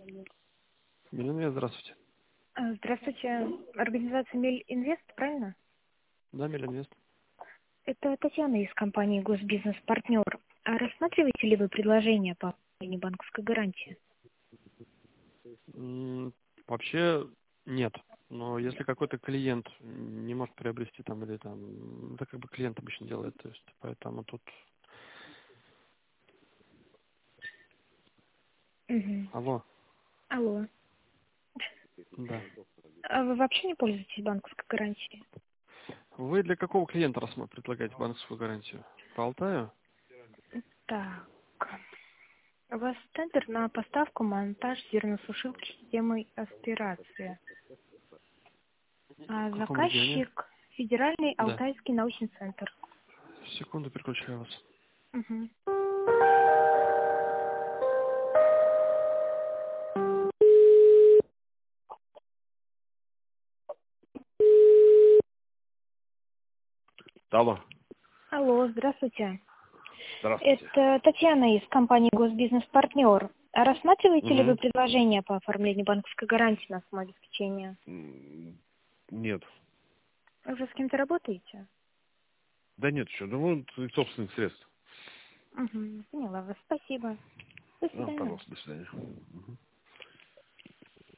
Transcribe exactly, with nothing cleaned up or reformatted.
Миллинвест, здравствуйте. А, Здравствуйте. Организация Мель Инвест, правильно? Да, Миллинвест. Это Татьяна из компании Госбизнес Партнер. А рассматриваете ли вы предложение по оформлению банковской гарантии? М, Вообще нет. Но если какой-то клиент не может приобрести там или там, это как бы клиент обычно делает, то есть поэтому тут. Угу. Алло, Алло. да. А вы вообще не пользуетесь банковской гарантией? Вы для какого клиента рассма- предлагаете банковскую гарантию? По Алтаю? Так. У вас тендер на поставку, монтаж зерносушилки системой аспирации. А В каком регионе? заказчик — Федеральный Да. Алтайский научный центр. Секунду, переключаю вас. Угу. Алло, Алло, здравствуйте. здравствуйте. Это Татьяна из компании Госбизнес Партнер. А рассматриваете ли вы Угу. предложение по оформлению банковской гарантии на основе обеспечения? М, Нет. Вы уже с кем-то работаете? Да нет еще. Ну, вот собственных средств. Угу, поняла вас. Спасибо. До А, свидания. пожалуйста, до свидания. Мгм.